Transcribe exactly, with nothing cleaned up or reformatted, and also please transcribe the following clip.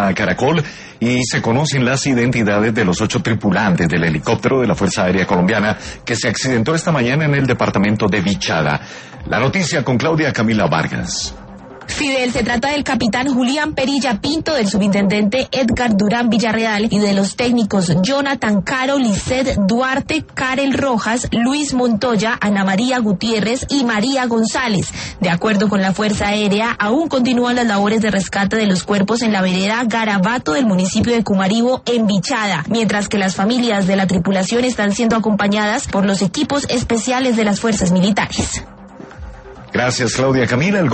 a Caracol y se conocen las identidades de los ocho tripulantes del helicóptero de la Fuerza Aérea Colombiana que se accidentó esta mañana en el departamento de Vichada. La noticia con Claudia Camila Vargas. Fidel, se trata del capitán Julián Perilla Pinto, del subintendente Edgar Durán Villarreal y de los técnicos Jonathan Caro, Lisset Duarte, Karel Rojas, Luis Montoya, Ana María Gutiérrez y María González. De acuerdo con la Fuerza Aérea, aún continúan las labores de rescate de los cuerpos en la vereda Garabato del municipio de Cumaribo, en Vichada, mientras que las familias de la tripulación están siendo acompañadas por los equipos especiales de las fuerzas militares. Gracias, Claudia Camila. El